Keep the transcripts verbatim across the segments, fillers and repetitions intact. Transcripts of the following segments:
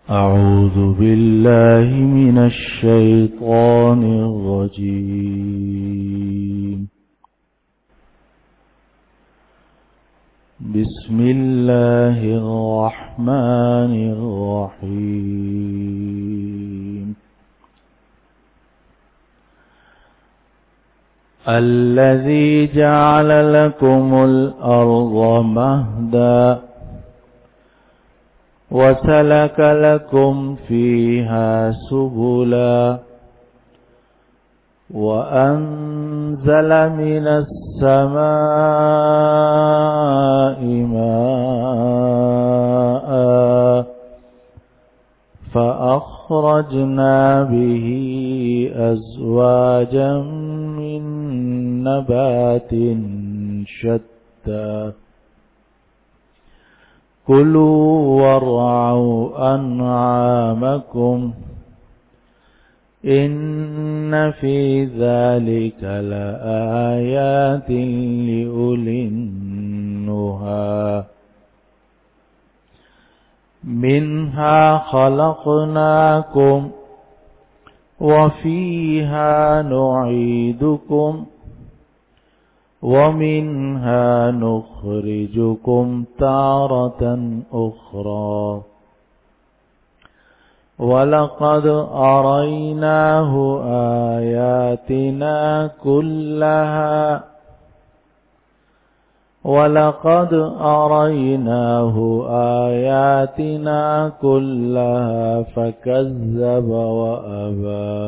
أعوذ بالله من الشيطان الرجيم. بسم الله الرحمن الرحيم. الذي جعل لكم الأرض مهدا وسلك لكم فيها سبلا وأنزل من السماء ماء فأخرجنا به أزواجا من نبات شتى كلوا وارعوا أنعامكم إن في ذلك لآيات لأولي النهى. منها خلقناكم وفيها نعيدكم ومنها نخرجكم تارة أخرى ولقد أريناه آياتنا كلها ولقد أريناه آياتنا كلها فكذب وأبى.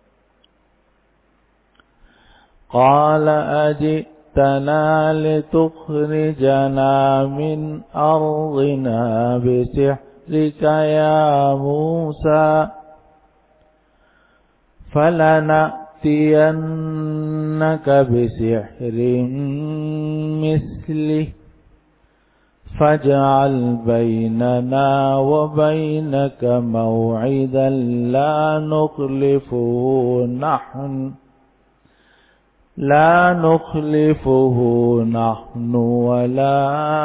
قال أجئتنا لتخرجنا من أرضنا بسحرك يا موسى فلنأتينك بسحر مثله فاجعل بيننا وبينك موعدا لا نخلفه نحن لا نخلفه نحن ولا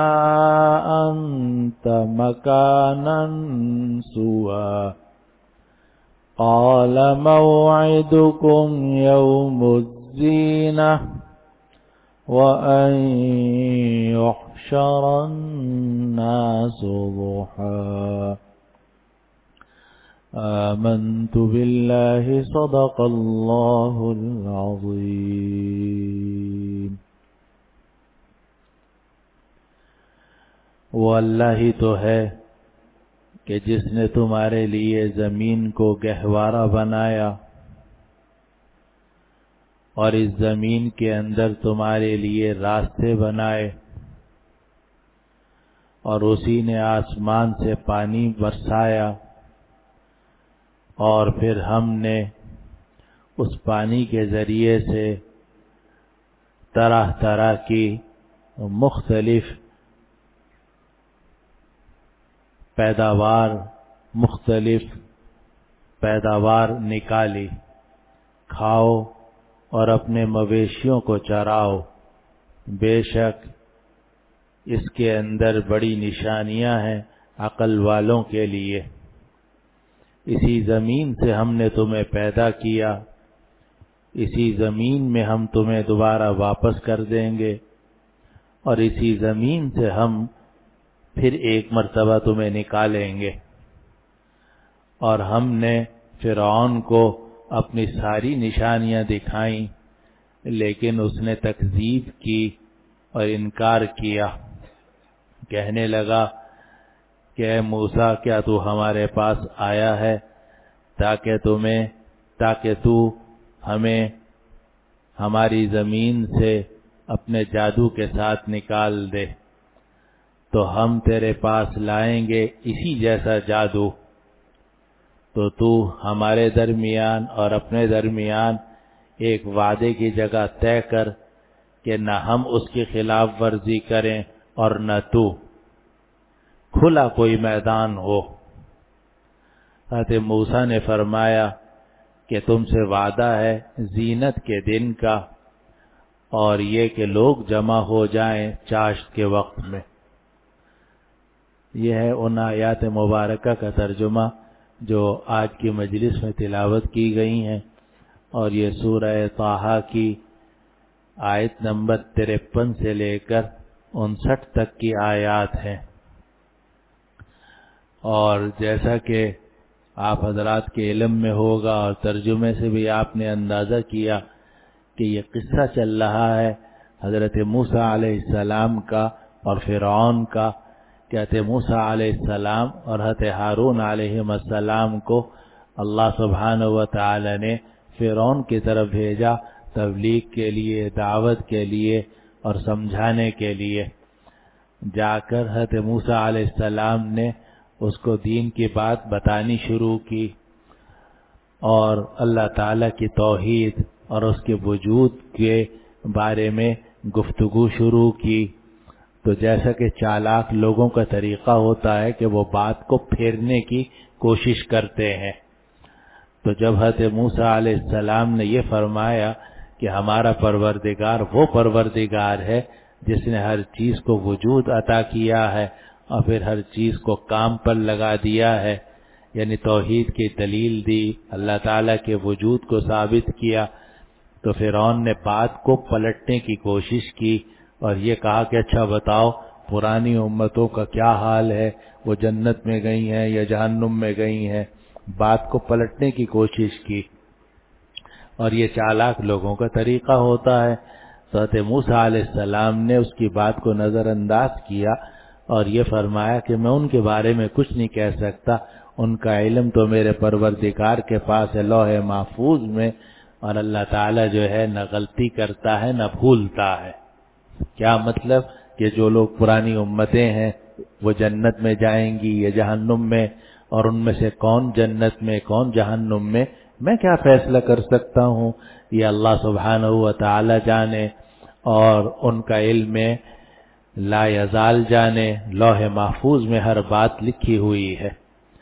أنت مكانا سوى. قال موعدكم يوم الزينة وأن يحشر الناس ضحى. آمنت بالله صدق اللہ العظیم. وہ اللہ ہی تو ہے کہ جس نے تمہارے لیے زمین کو گہوارہ بنایا اور اس زمین کے اندر تمہارے لیے راستے بنائے اور اسی نے آسمان سے پانی برسایا اور پھر ہم نے اس پانی کے ذریعے سے طرح طرح کی مختلف پیداوار مختلف پیداوار نکالی. کھاؤ اور اپنے مویشیوں کو چراؤ. بے شک اس کے اندر بڑی نشانیاں ہیں عقل والوں کے لیے. اسی زمین سے ہم نے تمہیں پیدا کیا, اسی زمین میں ہم تمہیں دوبارہ واپس کر دیں گے اور اسی زمین سے ہم پھر ایک مرتبہ تمہیں نکالیں گے. اور ہم نے فرعون کو اپنی ساری نشانیاں دکھائیں لیکن اس نے تکذیب کی اور انکار کیا. کہنے لگا کہ اے موسیٰ کیا تو ہمارے پاس آیا ہے تاکہ تمہیں تاکہ تو ہمیں ہماری زمین سے اپنے جادو کے ساتھ نکال دے تو ہم تیرے پاس لائیں گے اسی جیسا جادو. تو تو ہمارے درمیان اور اپنے درمیان ایک وعدے کی جگہ طے کر کہ نہ ہم اس کی خلاف ورزی کریں اور نہ تو. کھلا کوئی میدان ہو. حضرت موسیٰ نے فرمایا کہ تم سے وعدہ ہے زینت کے دن کا اور یہ کہ لوگ جمع ہو جائیں چاشت کے وقت میں. یہ ہے ان آیات مبارکہ کا ترجمہ جو آج کی مجلس میں تلاوت کی گئی ہیں، اور یہ سورہ طٰہٰ کی آیت نمبر ترپن سے لے کر انسٹھ تک کی آیات ہیں۔ اور جیسا کہ آپ حضرات کے علم میں ہوگا اور ترجمے سے بھی آپ نے اندازہ کیا کہ یہ قصہ چل رہا ہے حضرت موسیٰ علیہ السلام کا اور فرعون کا، کہ حضرت موسیٰ علیہ السلام اور حضرت ہارون علیہ السلام کو اللہ سبحانہ و تعالی نے فرعون کی طرف بھیجا تبلیغ کے لیے، دعوت کے لیے اور سمجھانے کے لیے۔ جا کر حضرت موسیٰ علیہ السلام نے اس کو دین کی بات بتانی شروع کی اور اللہ تعالیٰ کی توحید اور اس کے وجود کے بارے میں گفتگو شروع کی۔ تو جیسا کہ چالاک لوگوں کا طریقہ ہوتا ہے کہ وہ بات کو پھیرنے کی کوشش کرتے ہیں، تو جب حضرت موسیٰ علیہ السلام نے یہ فرمایا کہ ہمارا پروردگار وہ پروردگار ہے جس نے ہر چیز کو وجود عطا کیا ہے اور پھر ہر چیز کو کام پر لگا دیا ہے، یعنی توحید کی دلیل دی، اللہ تعالیٰ کے وجود کو ثابت کیا، تو فرعون نے بات کو پلٹنے کی کوشش کی اور یہ کہا کہ اچھا بتاؤ پرانی امتوں کا کیا حال ہے، وہ جنت میں گئی ہیں یا جہنم میں گئی ہیں، بات کو پلٹنے کی کوشش کی۔ اور یہ چالاک لوگوں کا طریقہ ہوتا ہے۔ تو حضرت موسیٰ علیہ السلام نے اس کی بات کو نظر انداز کیا اور یہ فرمایا کہ میں ان کے بارے میں کچھ نہیں کہہ سکتا، ان کا علم تو میرے پروردگار کے پاس ہے لوح محفوظ میں، اور اللہ تعالیٰ جو ہے نہ غلطی کرتا ہے نہ بھولتا ہے۔ کیا مطلب کہ جو لوگ پرانی امتیں ہیں وہ جنت میں جائیں گی یا جہنم میں، اور ان میں سے کون جنت میں کون جہنم میں میں کیا فیصلہ کر سکتا ہوں، یہ اللہ سبحانہ و تعالی جانے، اور ان کا علم لا یزال جانے، لوح محفوظ میں ہر بات لکھی ہوئی ہے۔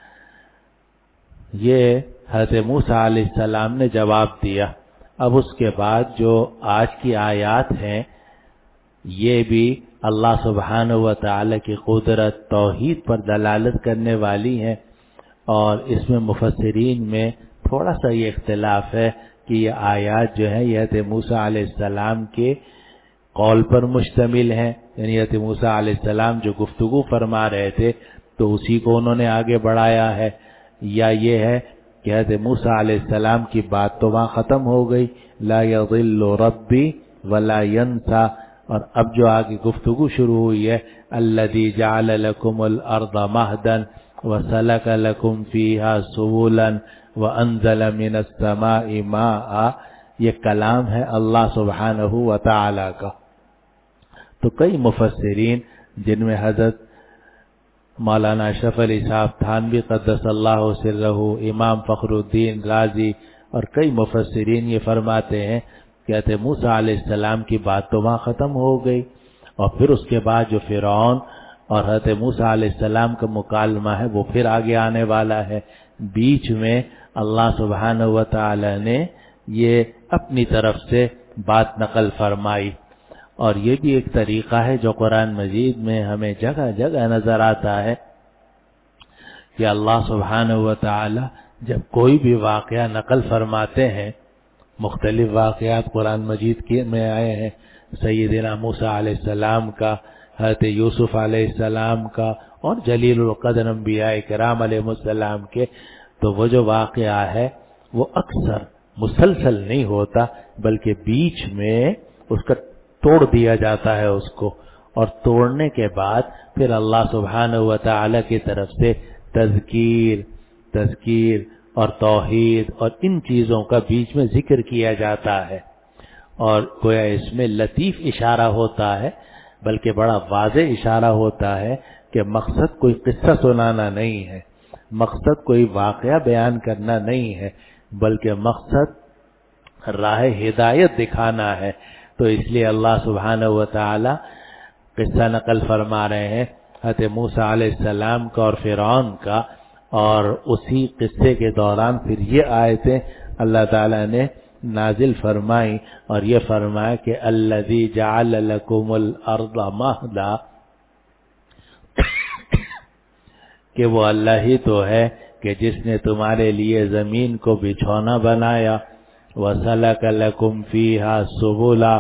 یہ حضرت موسیٰ علیہ السلام نے جواب دیا۔ اب اس کے بعد جو آج کی آیات ہیں یہ بھی اللہ سبحانہ و تعالی کی قدرت توحید پر دلالت کرنے والی ہیں، اور اس میں مفسرین میں تھوڑا سا یہ اختلاف ہے کہ یہ آیات جو ہیں یہ حضرت موسیٰ علیہ السلام کے قول پر مشتمل ہیں، یعنی حضرت موسیٰ علیہ السلام جو گفتگو فرما رہے تھے تو اسی کو انہوں نے آگے بڑھایا ہے، یا یہ ہے کہ حضرت موسیٰ علیہ السلام کی بات تو وہاں ختم ہو گئی، لا یضل ربی ولا ینسا، اور اب جو آگے گفتگو شروع ہوئی ہے الذی جعل لکم الارض مہدا وسلک لکم فیہا سبلا وانزل من السماء ماء، یہ کلام ہے اللہ سبحانہ و تعالی کا۔ تو کئی مفسرین جن میں حضرت مولانا اشرف علی صاحب تھانوی قدس اللہ سرہ، امام فخر الدین رازی اور کئی مفسرین یہ فرماتے ہیں کہ حضرت موسیٰ علیہ السلام کی بات تو وہاں ختم ہو گئی، اور پھر اس کے بعد جو فرعون اور حضرت موسیٰ علیہ السلام کا مکالمہ ہے وہ پھر آگے آنے والا ہے۔ بیچ میں اللہ سبحانہ و تعالی نے یہ اپنی طرف سے بات نقل فرمائی، اور یہ بھی ایک طریقہ ہے جو قرآن مجید میں ہمیں جگہ جگہ نظر آتا ہے کہ اللہ سبحانہ و تعالی جب کوئی بھی واقعہ نقل فرماتے ہیں، مختلف واقعات قرآن مجید کے میں آئے ہیں، سیدنا موسیٰ علیہ السلام کا، حضرت یوسف علیہ السلام کا، اور جلیل القدر انبیاء کرام علیہ السلام کے، تو وہ جو واقعہ ہے وہ اکثر مسلسل نہیں ہوتا بلکہ بیچ میں اس کا توڑ دیا جاتا ہے اس کو، اور توڑنے کے بعد پھر اللہ سبحانہ و تعالی کی طرف سے تذکیر تذکیر اور توحید اور ان چیزوں کا بیچ میں ذکر کیا جاتا ہے، اور گویا اس میں لطیف اشارہ ہوتا ہے بلکہ بڑا واضح اشارہ ہوتا ہے کہ مقصد کوئی قصہ سنانا نہیں ہے، مقصد کوئی واقعہ بیان کرنا نہیں ہے، بلکہ مقصد راہ ہدایت دکھانا ہے۔ تو اس لیے اللہ سبحانہ و تعالی قصہ نقل فرما رہے ہیں حضرت موسیٰ علیہ السلام کا اور فرعون کا، اور اسی قصے کے دوران پھر یہ آیتیں اللہ تعالی نے نازل فرمائی اور یہ فرمایا کہ الذی جعل لکم الارض مہدا، کہ وہ اللہ ہی تو ہے کہ جس نے تمہارے لیے زمین کو بچھونا بنایا، وَسَلَكَ لَكُمْ فِيهَا سُبُلًا،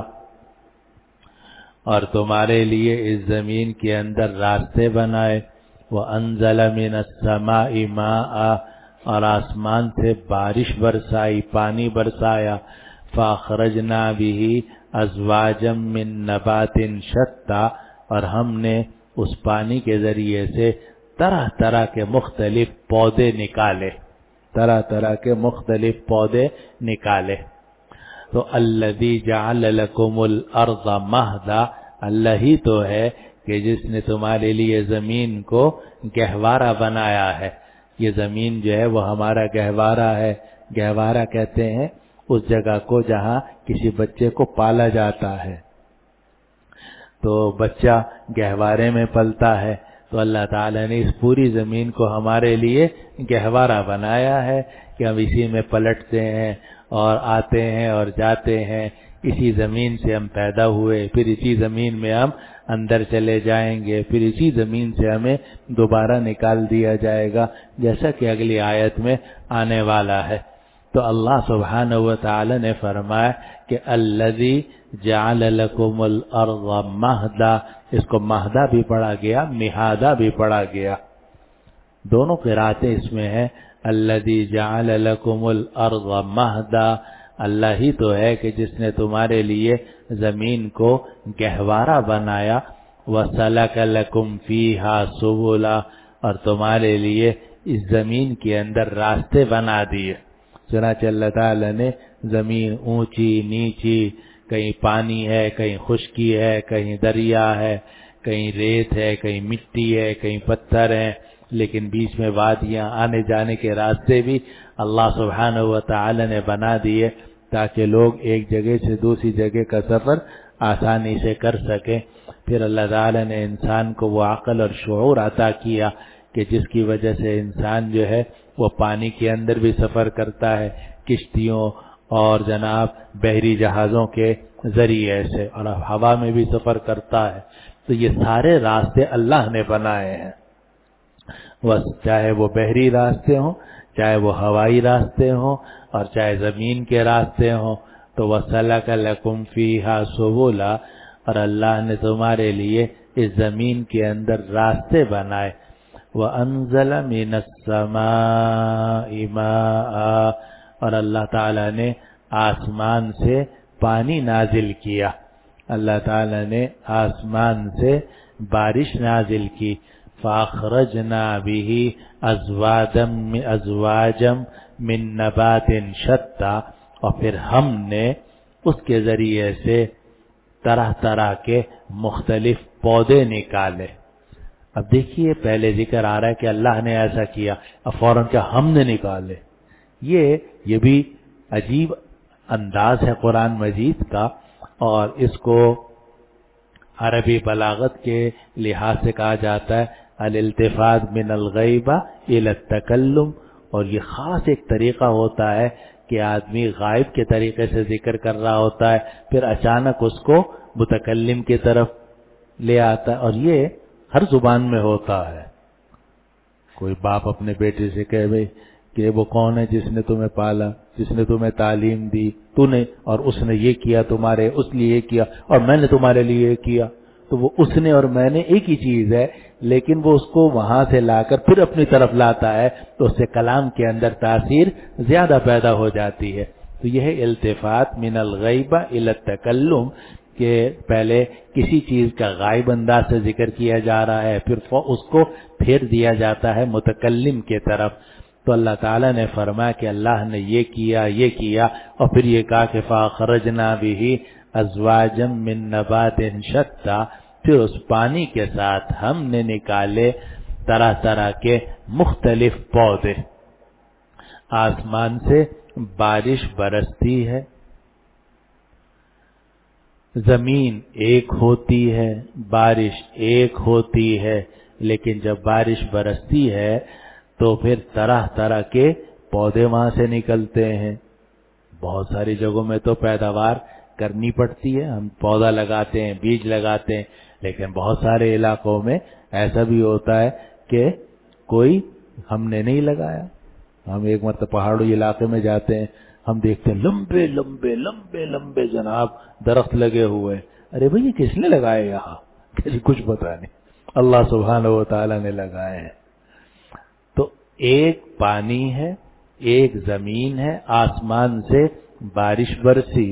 اور تمہارے لیے اس زمین کے اندر راستے بنائے، وَأَنزَلَ مِنَ السَّمَاءِ مَاءً، اور آسمان سے بارش برسائی، پانی برسایا، فَأَخْرَجْنَا بِهِ أَزْوَاجًا مِّن نَبَاتٍ شَتَّىٰ، اور ہم نے اس پانی کے ذریعے سے طرح طرح کے مختلف پودے نکالے، طرح طرح کے مختلف پودے نکالے۔ تو الذی جعل لکم الارض مہدا، اللہ ہی تو ہے کہ جس نے تمہارے لیے زمین کو گہوارہ بنایا ہے۔ یہ زمین جو ہے وہ ہمارا گہوارہ ہے۔ گہوارہ کہتے ہیں اس جگہ کو جہاں کسی بچے کو پالا جاتا ہے، تو بچہ گہوارے میں پلتا ہے، تو اللہ تعالیٰ نے اس پوری زمین کو ہمارے لیے گہوارہ بنایا ہے کہ ہم اسی میں پلٹتے ہیں اور آتے ہیں اور جاتے ہیں۔ اسی زمین سے ہم پیدا ہوئے، پھر اسی زمین میں ہم اندر چلے جائیں گے، پھر اسی زمین سے ہمیں دوبارہ نکال دیا جائے گا، جیسا کہ اگلی آیت میں آنے والا ہے۔ تو اللہ سبحانہ و تعالی نے فرمایا کہ الذی جعل لکم الارض مہدا، اس کو مہدا بھی پڑھا گیا، مہادا بھی پڑھا گیا، دونوں قراتیں اس میں ہیں۔ الذی جعل لکم الارض مہدا، اللہ ہی تو ہے کہ جس نے تمہارے لیے زمین کو گہوارہ بنایا، وَسَلَكَ لَكُمْ فِيهَا سُبُلًا، اور تمہارے لیے اس زمین کے اندر راستے بنا دیے۔ چنانچہ اللہ تعالیٰ نے زمین اونچی نیچی، کہیں پانی ہے، کہیں خشکی ہے، کہیں دریا ہے، کہیں ریت ہے، کہیں مٹی ہے، کہیں پتھر ہیں، لیکن بیچ میں وادیاں، آنے جانے کے راستے بھی اللہ سبحانہ و تعالی نے بنا دیے تاکہ لوگ ایک جگہ سے دوسری جگہ کا سفر آسانی سے کر سکیں۔ پھر اللہ تعالی نے انسان کو وہ عقل اور شعور عطا کیا کہ جس کی وجہ سے انسان جو ہے وہ پانی کے اندر بھی سفر کرتا ہے، کشتیوں اور جناب بحری جہازوں کے ذریعے سے، اور ہوا میں بھی سفر کرتا ہے۔ تو یہ سارے راستے اللہ نے بنائے ہیں، چاہے وہ بحری راستے ہوں، چاہے وہ ہوائی راستے ہوں، اور چاہے زمین کے راستے ہوں۔ تو وَسَلَكَ لَكُمْ فِيهَا سُبُلًا، اور اللہ نے تمہارے لیے اس زمین کے اندر راستے بنائے۔ وَأَنزَلَ مِنَ السَّمَاءِ مَاءً، اور اللہ تعالیٰ نے آسمان سے پانی نازل کیا، اللہ تعالیٰ نے آسمان سے بارش نازل کی۔ فَأَخْرَجْنَا بِهِ أَزْوَاجًا مِّن نَبَاتٍ شَتَّىٰ، اور پھر ہم نے اس کے ذریعے سے طرح طرح کے مختلف پودے نکالے۔ اب دیکھیے پہلے ذکر آ رہا ہے کہ اللہ نے ایسا کیا، اب فوراً کیا ہم نے نکالے۔ یہ یہ بھی عجیب انداز ہے قرآن مجید کا، اور اس کو عربی بلاغت کے لحاظ سے کہا جاتا ہے الالتفات من الغیبہ الی التکلم، اور یہ خاص ایک طریقہ ہوتا ہے کہ آدمی غائب کے طریقے سے ذکر کر رہا ہوتا ہے، پھر اچانک اس کو متکلم کی طرف لے آتا ہے، اور یہ ہر زبان میں ہوتا ہے۔ کوئی باپ اپنے بیٹے سے کہے بھئی کہ وہ کون ہے جس نے تمہیں پالا، جس نے تمہیں تعلیم دی، تو نے اور اس نے یہ کیا تمہارے، اس لیے یہ کیا، اور میں نے تمہارے لیے یہ کیا۔ تو وہ اس نے اور میں نے ایک ہی چیز ہے، لیکن وہ اس کو وہاں سے لا کر پھر اپنی طرف لاتا ہے، تو اس سے کلام کے اندر تاثیر زیادہ پیدا ہو جاتی ہے۔ تو یہ ہے التفات من الغیبہ الی التکلم، کہ پہلے کسی چیز کا غائب انداز سے ذکر کیا جا رہا ہے، پھر اس کو پھیر دیا جاتا ہے متکلم کے طرف۔ تو اللہ تعالیٰ نے فرمایا کہ اللہ نے یہ کیا یہ کیا اور پھر یہ کہا کہ فَأَخْرَجْنَا بِهِ أَزْوَاجًا مِّن نَبَاتٍ شَتَّىٰ، پھر اس پانی کے ساتھ ہم نے نکالے طرح طرح کے مختلف پودے۔ آسمان سے بارش برستی ہے، زمین ایک ہوتی ہے، بارش ایک ہوتی ہے، لیکن جب بارش برستی ہے تو پھر طرح طرح کے پودے وہاں سے نکلتے ہیں۔ بہت ساری جگہوں میں تو پیداوار کرنی پڑتی ہے، ہم پودا لگاتے ہیں، بیج لگاتے ہیں، لیکن بہت سارے علاقوں میں ایسا بھی ہوتا ہے کہ کوئی ہم نے نہیں لگایا. ہم ایک مرتبہ پہاڑی علاقے میں جاتے ہیں, ہم دیکھتے ہیں لمبے لمبے لمبے لمبے جناب درخت لگے ہوئے. ارے بھئی یہ کس نے لگائے یہاں؟ کسی کچھ پتا نہیں, اللہ سبحانہ و تعالی نے لگائے ہیں. تو ایک پانی ہے, ایک زمین ہے, آسمان سے بارش برسی,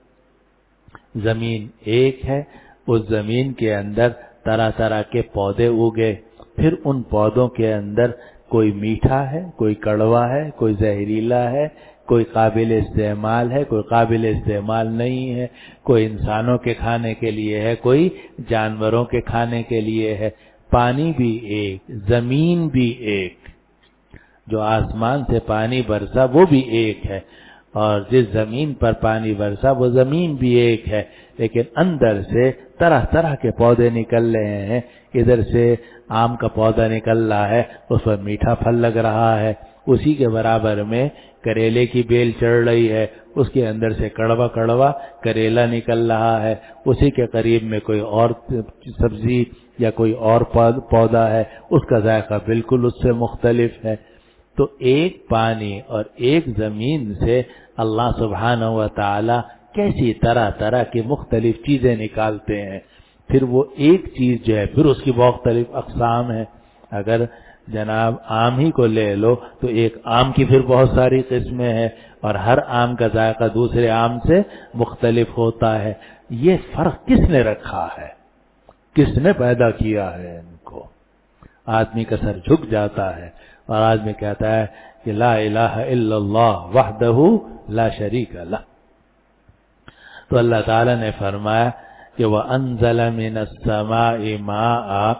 زمین ایک ہے, اس زمین کے اندر طرح طرح کے پودے اگے, پھر ان پودوں کے اندر کوئی میٹھا ہے, کوئی کڑوا ہے, کوئی زہریلا ہے, کوئی قابل استعمال ہے, کوئی قابل استعمال نہیں ہے, کوئی انسانوں کے کھانے کے لیے ہے, کوئی جانوروں کے کھانے کے لیے ہے. پانی بھی ایک, زمین بھی ایک, جو آسمان سے پانی برسا وہ بھی ایک ہے, اور جس زمین پر پانی برسا وہ زمین بھی ایک ہے, لیکن اندر سے طرح طرح کے پودے نکل رہے ہیں. ادھر سے آم کا پودا نکل رہا ہے, اس پر میٹھا پھل لگ رہا ہے, اسی کے برابر میں کریلے کی بیل چڑھ رہی ہے, اس کے اندر سے کڑوا کڑوا کریلا نکل رہا ہے, اسی کے قریب میں کوئی اور سبزی یا کوئی اور پودا ہے, اس کا ذائقہ بالکل اس سے مختلف ہے. تو ایک پانی اور ایک زمین سے اللہ سبحانہ و تعالی کیسی طرح طرح کی مختلف چیزیں نکالتے ہیں. پھر وہ ایک چیز جو ہے پھر اس کی مختلف اقسام ہے. اگر جناب آم ہی کو لے لو تو ایک آم کی پھر بہت ساری قسمیں ہیں, اور ہر آم کا ذائقہ دوسرے آم سے مختلف ہوتا ہے. یہ فرق کس نے رکھا ہے؟ کس نے پیدا کیا ہے ان کو؟ آدمی کا سر جھک جاتا ہے اور آدمی کہتا ہے کہ لا الہ الا اللہ وحدہ لا شریک لہ. تو اللہ تعالی نے فرمایا کہ وَأَنزَلَ مِنَ السَّمَاءِ مَاءً,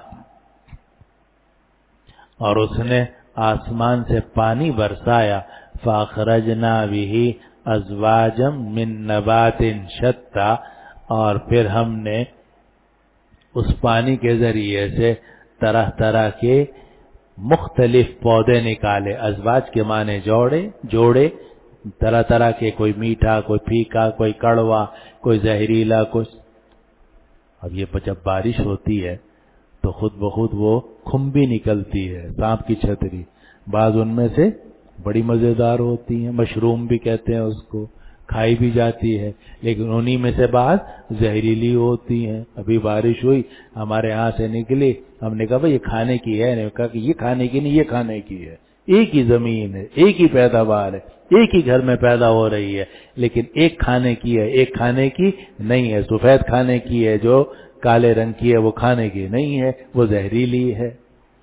اور اس نے آسمان سے پانی برسایا, فَأَخْرَجْنَا بِهِ أَزْوَاجًا مِّن نَبَاتٍ شَتَّى, اور پھر ہم نے اس پانی کے ذریعے سے طرح طرح کے مختلف پودے نکالے. ازواج کے معنی جوڑے جوڑے طرح طرح کے, کوئی میٹھا, کوئی پھیکا, کوئی کڑوا, کوئی زہریلا, کچھ. اب یہ جب بارش ہوتی ہے تو خود بخود وہ کھمبی نکلتی ہے, سانپ کی چھتری. بعض ان میں سے بڑی مزیدار ہوتی ہیں, مشروم بھی کہتے ہیں اس کو, کھائی بھی جاتی ہے, لیکن انہی میں سے بعض زہریلی ہوتی ہیں. ابھی بارش ہوئی, ہمارے یہاں سے نکلی, ہم نے کہا بھئی یہ کھانے کی ہے, نے کہا کہ یہ کھانے کی نہیں, یہ کھانے کی ہے. ایک ہی زمین ہے, ایک ہی پیداوار ہے, ایک ہی گھر میں پیدا ہو رہی ہے, لیکن ایک کھانے کی ہے, ایک کھانے کی نہیں ہے. سفید کھانے کی ہے, جو کالے رنگ کی ہے وہ کھانے کی نہیں ہے, وہ زہریلی ہے.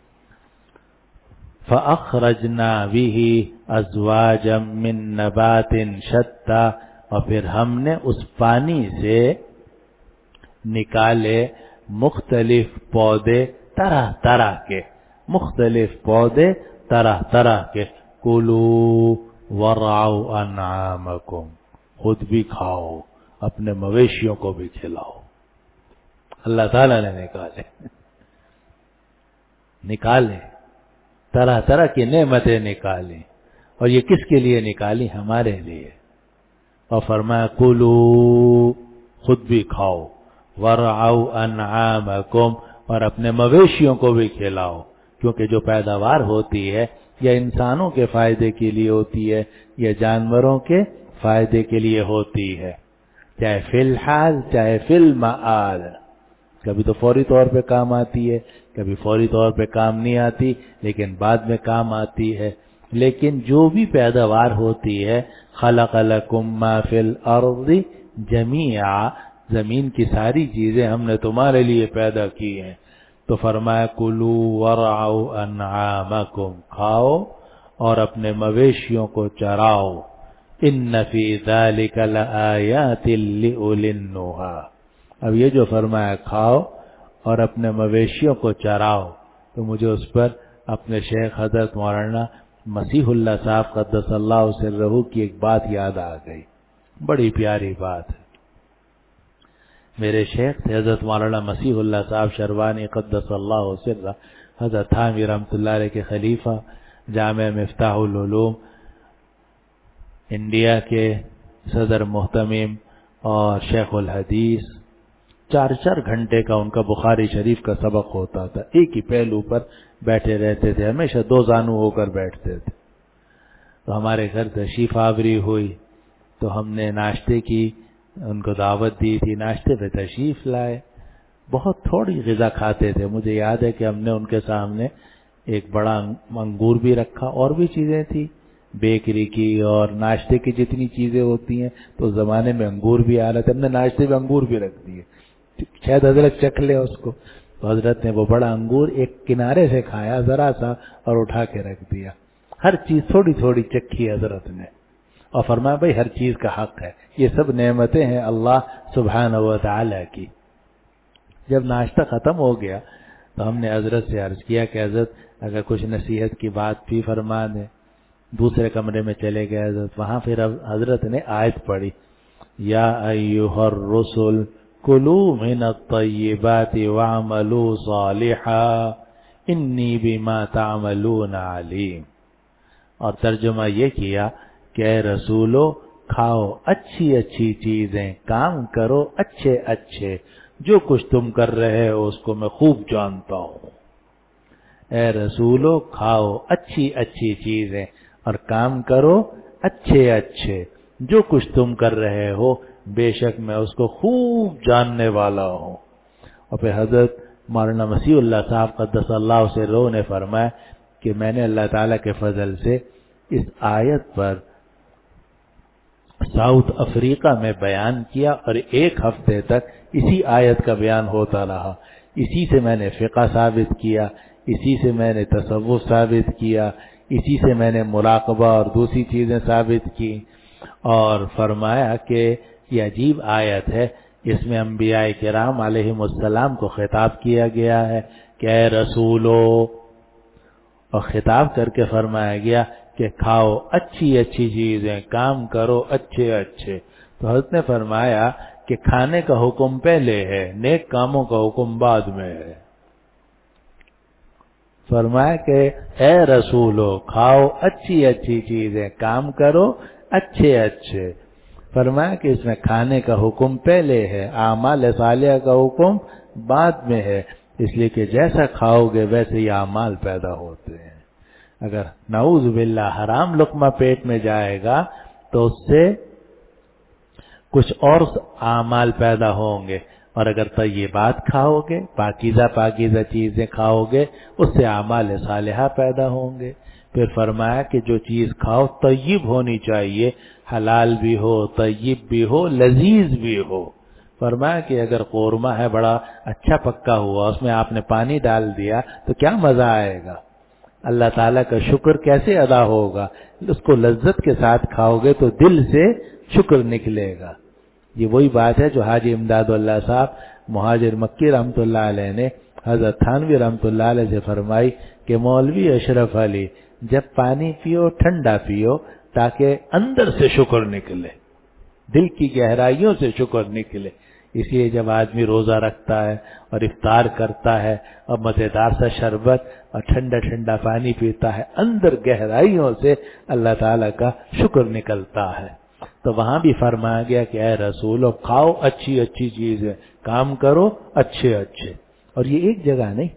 فَأَخْرَجْنَا بِهِ أَزْوَاجًا مِّن نَبَاتٍ شَتَّى, اور پھر ہم نے اس پانی سے نکالے مختلف پودے طرح طرح کے, مختلف پودے طرح طرح کے. کُلُوا وَارْعَوْا أَنْعَامَكُمْ, خود بھی کھاؤ, اپنے مویشیوں کو بھی کھلاؤ. اللہ تعالیٰ نے نکالے نکالے طرح طرح کی نعمتیں نکالی, اور یہ کس کے لیے نکالی؟ ہمارے لیے. اور فرمایا کُلُوا, خود بھی کھاؤ, وَارْعَوْا أَنْعَامَكُمْ, اور اپنے مویشیوں کو بھی کھلاؤ. کیونکہ جو پیداوار ہوتی ہے یا انسانوں کے فائدے کے لیے ہوتی ہے یا جانوروں کے فائدے کے لیے ہوتی ہے, چاہے فی الحال چاہے فی المآل. کبھی تو فوری طور پہ کام آتی ہے, کبھی فوری طور پہ کام نہیں آتی, لیکن بعد میں کام آتی ہے. لیکن جو بھی پیداوار ہوتی ہے, خلق لکم ما فی الارض جمیعا, زمین کی ساری چیزیں ہم نے تمہارے لیے پیدا کی ہیں. تو فرمایا کلوا ورعوا انعامکم, کھاؤ اور اپنے مویشیوں کو چراؤ. ان فی ذلک لآیات لأولی النہی. اب یہ جو فرمایا کھاؤ اور اپنے مویشیوں کو چراؤ, تو مجھے اس پر اپنے شیخ حضرت مولانا مسیح اللہ صاحب قدس اللہ سرہ کی ایک بات یاد آ گئی. بڑی پیاری بات ہے. میرے شیخ تھے حضرت مولانا مسیح اللہ صاحب شروانی قدس اللہ سرہ, حضرت تھانوی رحمۃ اللہ علیہ کے خلیفہ, جامع مفتاح العلوم, انڈیا کے صدر محتمم اور شیخ الحدیث, چار چار گھنٹے کا ان کا بخاری شریف کا سبق ہوتا تھا، ایک ہی پہلو پر بیٹھے رہتے تھے، ہمیشہ دو زانو ہو کر بیٹھتے تھے۔ تو ہمارے گھر تشریف آوری ہوئی تو ہم نے ناشتے کی ان کو دعوت دی تھی، ناشتے پہ تشریف لائے، بہت تھوڑی غذا کھاتے تھے۔ مجھے یاد ہے کہ ہم نے ان کے سامنے ایک بڑا انگور بھی رکھا، اور بھی چیزیں تھی بیکری کی اور ناشتے کی جتنی چیزیں ہوتی ہیں، تو اس زمانے میں انگور بھی آ رہا تھا، ہم نے ناشتے میں انگور بھی رکھ دیے، شاید حضرت چکھ لے اس کو۔ تو حضرت نے وہ بڑا انگور ایک کنارے سے کھایا ذرا سا اور اٹھا کے رکھ دیا، ہر چیز تھوڑی تھوڑی چکھی حضرت نے، اور فرمایا بھائی ہر چیز کا حق ہے، یہ سب نعمتیں ہیں اللہ سبحانہ و تعالی کی۔ جب ناشتہ ختم ہو گیا تو ہم نے حضرت سے عرض کیا کہ حضرت اگر کچھ نصیحت کی بات بھی فرما دیں۔ دوسرے کمرے میں چلے گئے حضرت، وہاں پھر حضرت نے آیت پڑھی، یا ایھا الرسل کلوا من الطیبات واعملوا صالحا انی بما تعملون علیم، اور ترجمہ یہ کیا کہ اے رسولو کھاؤ اچھی اچھی چیزیں، کام کرو اچھے اچھے، جو کچھ تم کر رہے ہو اس کو میں خوب جانتا ہوں۔ اے رسولو کھاؤ اچھی اچھی چیزیں اور کام کرو اچھے اچھے، جو کچھ تم کر رہے ہو بے شک میں اس کو خوب جاننے والا ہوں۔ اور پھر حضرت مولانا مسیح اللہ صاحب قدس اللہ سے روح نے فرمایا کہ میں نے اللہ تعالیٰ کے فضل سے اس آیت پر ساؤتھ افریقہ میں بیان کیا، اور ایک ہفتے تک اسی آیت کا بیان ہوتا رہا، اسی سے میں نے فقہ ثابت کیا، اسی سے میں نے تصوف ثابت کیا، اسی سے میں نے مراقبہ اور دوسری چیزیں ثابت کی، اور فرمایا کہ یہ عجیب آیت ہے، اس میں انبیاء کرام علیہم السلام کو خطاب کیا گیا ہے کہ اے رسولو، اور خطاب کر کے فرمایا گیا کہ کھاؤ اچھی اچھی چیزیں، کام کرو اچھے اچھے۔ تو حضرت نے فرمایا کہ کھانے کا حکم پہلے ہے، نیک کاموں کا حکم بعد میں ہے۔ فرمایا کہ اے رسولو کھاؤ اچھی اچھی چیزیں، کام کرو اچھے اچھے۔ فرمایا کہ اس میں کھانے کا حکم پہلے ہے، اعمال صالحہ کا حکم بعد میں ہے، اس لیے کہ جیسا کھاؤ گے ویسے ہی اعمال پیدا ہوتے ہیں۔ اگر نعوذ باللہ حرام لقمہ پیٹ میں جائے گا تو اس سے کچھ اور اعمال پیدا ہوں گے، اور اگر طیبات کھاؤ گے، پاکیزہ پاکیزہ چیزیں کھاؤ گے، اس سے اعمال صالحہ پیدا ہوں گے۔ پھر فرمایا کہ جو چیز کھاؤ طیب ہونی چاہیے، حلال بھی ہو، طیب بھی ہو، لذیذ بھی ہو۔ فرمایا کہ اگر قورمہ ہے بڑا اچھا پکا ہوا، اس میں آپ نے پانی ڈال دیا تو کیا مزہ آئے گا، اللہ تعالیٰ کا شکر کیسے ادا ہوگا؟ اس کو لذت کے ساتھ کھاؤ گے تو دل سے شکر نکلے گا۔ یہ وہی بات ہے جو حاجی امداد اللہ صاحب مہاجر مکی رحمۃ اللہ علیہ نے حضرت تھانوی رحمۃ اللہ علیہ سے فرمائی کہ مولوی اشرف علی جب پانی پیو ٹھنڈا پیو تاکہ اندر سے شکر نکلے، دل کی گہرائیوں سے شکر نکلے۔ اس لیے جب آدمی روزہ رکھتا ہے اور افطار کرتا ہے اور مزیدار سا شربت اور ٹھنڈا ٹھنڈا پانی پیتا ہے، اندر گہرائیوں سے اللہ تعالیٰ کا شکر نکلتا ہے۔ تو وہاں بھی فرمایا گیا کہ اے رسولو کھاؤ اچھی اچھی چیزیں، کام کرو اچھے اچھے۔ اور یہ ایک جگہ نہیں،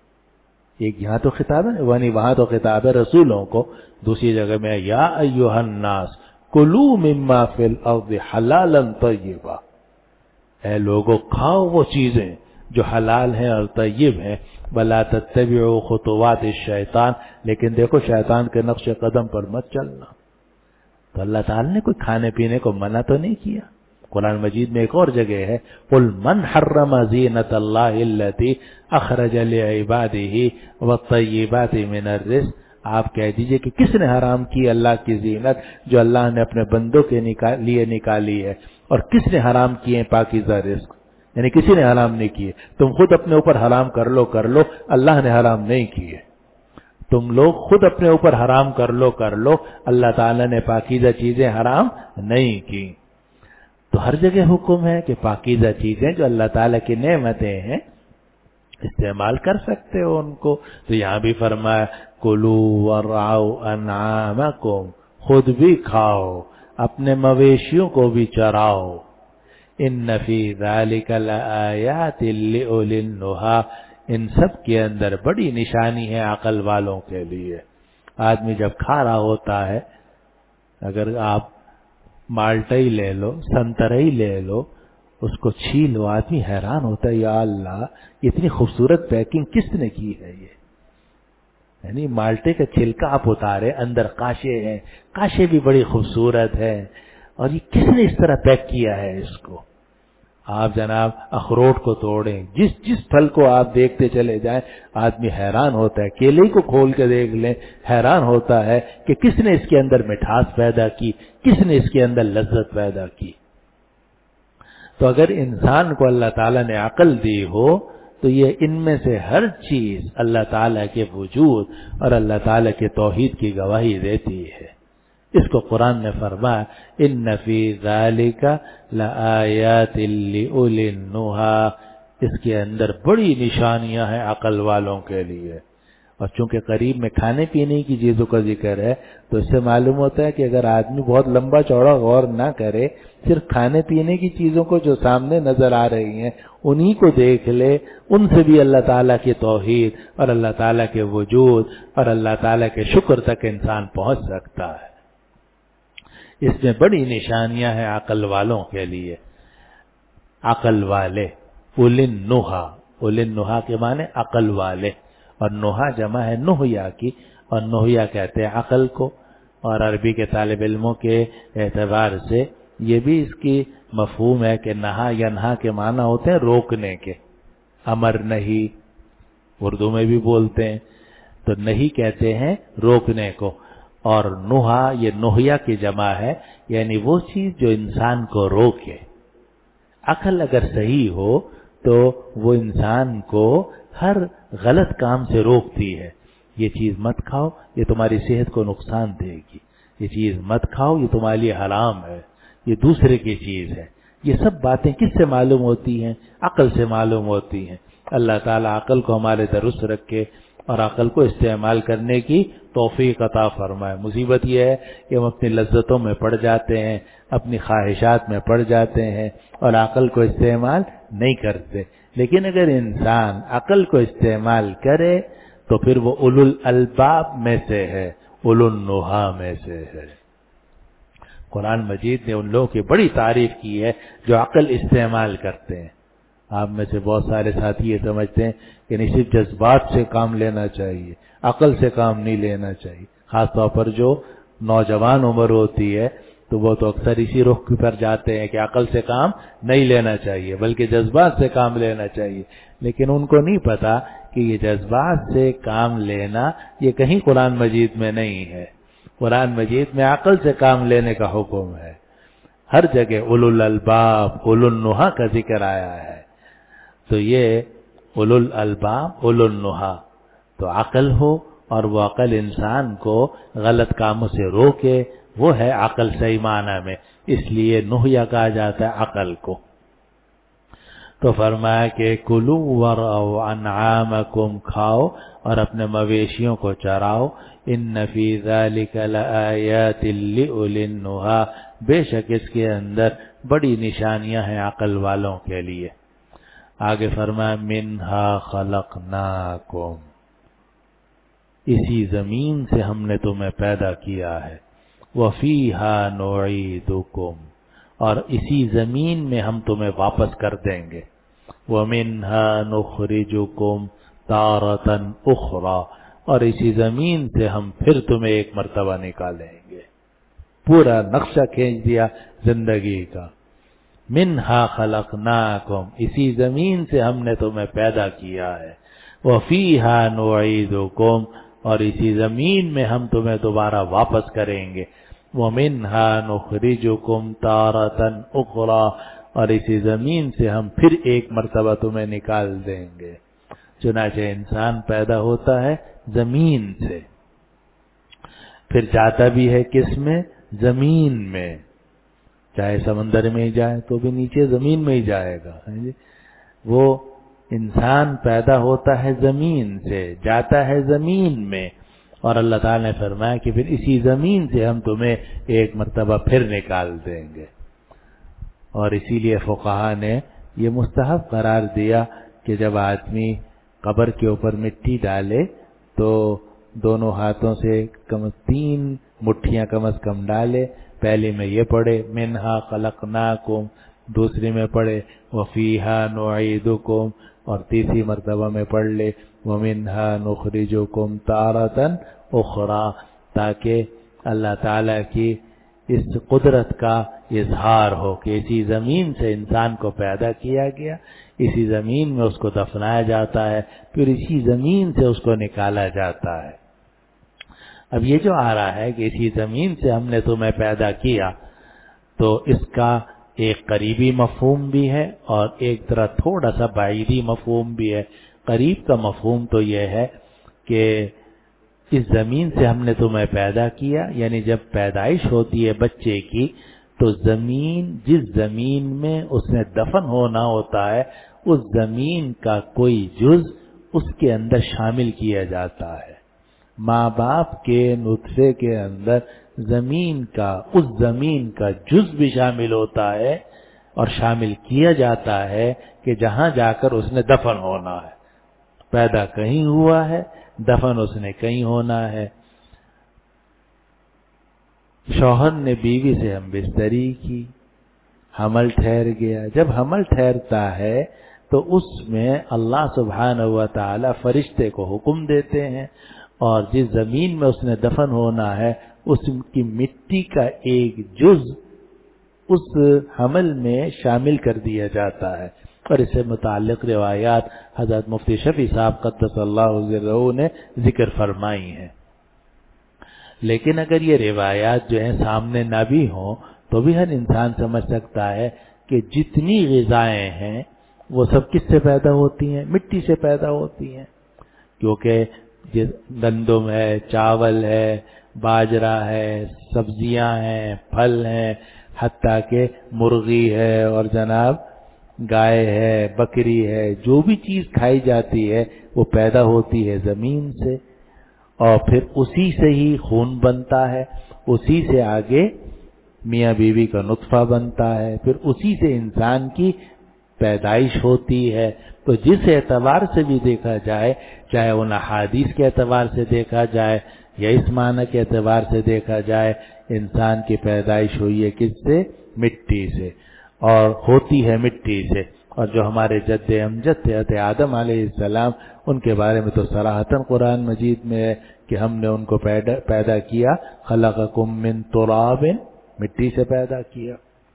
ایک یہاں تو خطاب ہے، وہاں تو خطاب ہے رسولوں کو، دوسری جگہ میں یا ایھا الناس کلوا مما فی الارض حلالا طیبا، اے لوگو کھاؤ وہ چیزیں جو حلال ہیں اور طیب ہیں، ولا تتبعوا خطوات الشیطان، لیکن دیکھو شیطان کے نقش قدم پر مت چلنا۔ تو اللہ تعالیٰ نے کوئی کھانے پینے کو منع تو نہیں کیا۔ قرآن مجید میں ایک اور جگہ ہے، قل من حرم زینت اللہ التی اخرج لعبادہ والطیبات من الرزق، آپ کہہ دیجئے کہ کس نے حرام کی اللہ کی زینت جو اللہ نے اپنے بندوں کے لیے نکالی ہے، اور کس نے حرام کیے پاکیزہ رزق، یعنی کسی نے حرام نہیں کیے، تم خود اپنے اوپر حرام کر لو کر لو، اللہ نے حرام نہیں کیے، تم لوگ خود اپنے اوپر حرام کر لو کر لو، اللہ تعالیٰ نے پاکیزہ چیزیں حرام نہیں کی۔ تو ہر جگہ حکم ہے کہ پاکیزہ چیزیں جو اللہ تعالیٰ کی نعمتیں ہیں استعمال کر سکتے ہو ان کو۔ تو یہاں بھی فرمایا کلوا ورعوا انعامکم، خود بھی کھاؤ اپنے مویشیوں کو بھی چراؤ۔ ان فی ذالک لآیات لأولی النہی، ان سب کے اندر بڑی نشانی ہے عقل والوں کے لیے۔ آدمی جب کھا رہا ہوتا ہے، اگر آپ مالٹا ہی لے لو، سنترا ہی لے لو، اس کو چھیلو، آدمی حیران ہوتا ہے، یا اللہ اتنی خوبصورت پیکنگ کس نے کی ہے یہ، یعنی مالٹے کا چھلکا آپ اتارے، اندر قاشے ہیں، قاشے بھی بڑی خوبصورت ہے، اور یہ کس نے اس طرح پیک کیا ہے اس کو۔ آپ جناب اخروٹ کو توڑیں، جس جس پھل کو آپ دیکھتے چلے جائیں آدمی حیران ہوتا ہے، کیلے کو کھول کے دیکھ لیں حیران ہوتا ہے کہ کس نے اس کے اندر مٹھاس پیدا کی، کس نے اس کے اندر لذت پیدا کی۔ تو اگر انسان کو اللہ تعالیٰ نے عقل دی ہو تو یہ ان میں سے ہر چیز اللہ تعالیٰ کے وجود اور اللہ تعالیٰ کے توحید کی گواہی دیتی ہے۔ اس کو قرآن نے فرمایا ان فی ذالک لآیات لأولی النہی، اس کے اندر بڑی نشانیاں ہیں عقل والوں کے لیے۔ اور چونکہ قریب میں کھانے پینے کی چیزوں کا ذکر ہے تو اس سے معلوم ہوتا ہے کہ اگر آدمی بہت لمبا چوڑا غور نہ کرے، صرف کھانے پینے کی چیزوں کو جو سامنے نظر آ رہی ہیں انہی کو دیکھ لے، ان سے بھی اللہ تعالیٰ کی توحید اور اللہ تعالیٰ کے وجود اور اللہ تعالیٰ کے شکر تک انسان پہنچ سکتا ہے۔ اس میں بڑی نشانیاں ہیں عقل والوں کے لیے۔ عقل والے، اولی النہی، اولی النہی کے معنی عقل والے، اور نہا جمع ہے نہیا کی، اور نہیا کہتے ہیں عقل کو، اور عربی کے طالب علموں کے اعتبار سے یہ بھی اس کی مفہوم ہے کہ نہا ینہا کے معنی ہوتے ہیں روکنے کے، امر نہیں اردو میں بھی بولتے ہیں، تو نہیں کہتے ہیں روکنے کو، اور نہا یہ نہیا کی جمع ہے، یعنی وہ چیز جو انسان کو روکے۔ عقل اگر صحیح ہو تو وہ انسان کو ہر غلط کام سے روکتی ہے۔ یہ چیز مت کھاؤ، یہ تمہاری صحت کو نقصان دے گی، یہ چیز مت کھاؤ، یہ تمہارے لیے حرام ہے، یہ دوسرے کی چیز ہے۔ یہ سب باتیں کس سے معلوم ہوتی ہیں؟ عقل سے معلوم ہوتی ہیں۔ اللہ تعالیٰ عقل کو ہمارے درست رکھے اور عقل کو استعمال کرنے کی توفیق عطا فرمائے۔ مصیبت یہ ہے کہ ہم اپنی لذتوں میں پڑ جاتے ہیں، اپنی خواہشات میں پڑ جاتے ہیں اور عقل کو استعمال نہیں کرتے۔ لیکن اگر انسان عقل کو استعمال کرے تو پھر وہ اولو الالباب میں سے ہے، اولو النہی میں سے ہے۔ قرآن مجید نے ان لوگوں کی بڑی تعریف کی ہے جو عقل استعمال کرتے ہیں۔ آپ میں سے بہت سارے ساتھی یہ سمجھتے ہیں کہ نہیں صرف جذبات سے کام لینا چاہیے، عقل سے کام نہیں لینا چاہیے۔ خاص طور پر جو نوجوان عمر ہوتی ہے تو وہ تو اکثر اسی رخ پر جاتے ہیں کہ عقل سے کام نہیں لینا چاہیے بلکہ جذبات سے کام لینا چاہیے، لیکن ان کو نہیں پتا کہ یہ جذبات سے کام لینا یہ کہیں قرآن مجید میں نہیں ہے۔ قرآن مجید میں عقل سے کام لینے کا حکم ہے، ہر جگہ اولو الالباب اولو النہی کا ذکر آیا ہے۔ تو یہ اولو الالباب اولو النہی، تو عقل ہو اور وہ عقل انسان کو غلط کاموں سے روکے، وہ ہے عقل صحیح معنی میں، اس لیے نہیا کہا جاتا ہے عقل کو۔ تو فرمایا کہ کلوا ورعوا انعامکم، کھاؤ اور اپنے مویشیوں کو چراؤ، ان فی ذالک لآیات لأولی النہی، بے شک اس کے اندر بڑی نشانیاں ہیں عقل والوں کے لیے۔ آگے فرمایا منہا خلقناکم، اسی زمین سے ہم نے تمہیں پیدا کیا ہے، وفیہا نعیدکم، اور اسی زمین میں ہم تمہیں واپس کر دیں گے، ومنہا نخرجکم تارۃ اخری، اور اسی زمین سے ہم پھر تمہیں ایک مرتبہ نکالیں گے۔ پورا نقشہ کھینچ دیا زندگی کا۔ منہا خلقناکم، اسی زمین سے ہم نے تمہیں پیدا کیا ہے، وفیہا نعیدکم، اور اسی زمین میں ہم تمہیں دوبارہ واپس کریں گے، ومنہا نخرجکم تارۃ اخری، اور اسی زمین سے ہم پھر ایک مرتبہ تمہیں نکال دیں گے۔ چنانچہ انسان پیدا ہوتا ہے زمین سے، پھر جاتا بھی ہے کس میں؟ زمین میں، چاہے سمندر میں ہی جائے تو بھی نیچے زمین میں ہی جائے گا۔ وہ انسان پیدا ہوتا ہے زمین سے، جاتا ہے زمین میں، اور اللہ تعالیٰ نے فرمایا کہ پھر اسی زمین سے ہم تمہیں ایک مرتبہ پھر نکال دیں گے۔ اور اسی لیے فقہا نے یہ مستحب قرار دیا کہ جب آدمی قبر کے اوپر مٹی ڈالے تو دونوں ہاتھوں سے کم تین مٹھیاں کم از کم ڈالے. پہلی میں یہ پڑھے منہا خلقناکم، دوسری میں پڑھے وفیہا نعیدکم، اور تیسری مرتبہ میں پڑھ لے ومنہا نخرجکم تارۃ اخری، تاکہ اللہ تعالیٰ کی اس قدرت کا اظہار ہو کہ اسی زمین سے انسان کو پیدا کیا گیا، اسی زمین میں اس کو دفنایا جاتا ہے، پھر اسی زمین سے اس کو نکالا جاتا ہے. اب یہ جو آ رہا ہے کہ اسی زمین سے ہم نے تمہیں پیدا کیا، تو اس کا ایک قریبی مفہوم بھی ہے اور ایک طرح تھوڑا سا بعیدی مفہوم بھی ہے. قریب کا مفہوم تو یہ ہے کہ اس زمین سے ہم نے تمہیں پیدا کیا، یعنی جب پیدائش ہوتی ہے بچے کی تو زمین، جس زمین میں اس نے دفن ہونا ہوتا ہے، اس زمین کا کوئی جز اس کے اندر شامل کیا جاتا ہے. ماں باپ کے نطفے کے اندر زمین کا، اس زمین کا جز بھی شامل ہوتا ہے اور شامل کیا جاتا ہے کہ جہاں جا کر اس نے دفن ہونا ہے. پیدا کہیں ہوا ہے، دفن اس نے کہیں ہونا ہے. شوہر نے بیوی سے ہم بستری کی، حمل ٹھہر گیا. جب حمل ٹھہرتا ہے تو اس میں اللہ سبحانہ و تعالی فرشتے کو حکم دیتے ہیں اور جس زمین میں اس نے دفن ہونا ہے اس کی مٹی کا ایک جز اس حمل میں شامل کر دیا جاتا ہے. اور اس سے متعلق روایات حضرت مفتی شفیع صاحب قدس اللہ سرہ نے ذکر فرمائی ہیں. لیکن اگر یہ روایات جو ہیں سامنے نہ بھی ہوں تو بھی ہر انسان سمجھ سکتا ہے کہ جتنی غذائیں ہیں وہ سب کس سے پیدا ہوتی ہیں؟ مٹی سے پیدا ہوتی ہیں. کیونکہ گندم ہے، چاول ہے، باجرہ ہے، سبزیاں ہیں، پھل ہیں، حتیٰ کہ مرغی ہے اور جناب گائے ہے، بکری ہے، جو بھی چیز کھائی جاتی ہے وہ پیدا ہوتی ہے زمین سے، اور پھر اسی سے ہی خون بنتا ہے، اسی سے آگے میاں بیوی کا نطفہ بنتا ہے، پھر اسی سے انسان کی پیدائش ہوتی ہے. تو جس اعتبار سے بھی دیکھا جائے، چاہے ان احادیث کے اعتبار سے دیکھا جائے یا اس معنی کے اعتبار سے دیکھا جائے، انسان کی پیدائش ہوئی ہے کس سے؟ مٹی سے، اور ہوتی ہے مٹی سے. اور جو ہمارے جد امجد تھے حضرت آدم علیہ السلام، ان کے بارے میں تو صراحتاً قرآن مجید میں ہے کہ ہم نے ان کو پیدا پیدا کیا، خلقکم من تراب، مٹی سے پیدا کیا.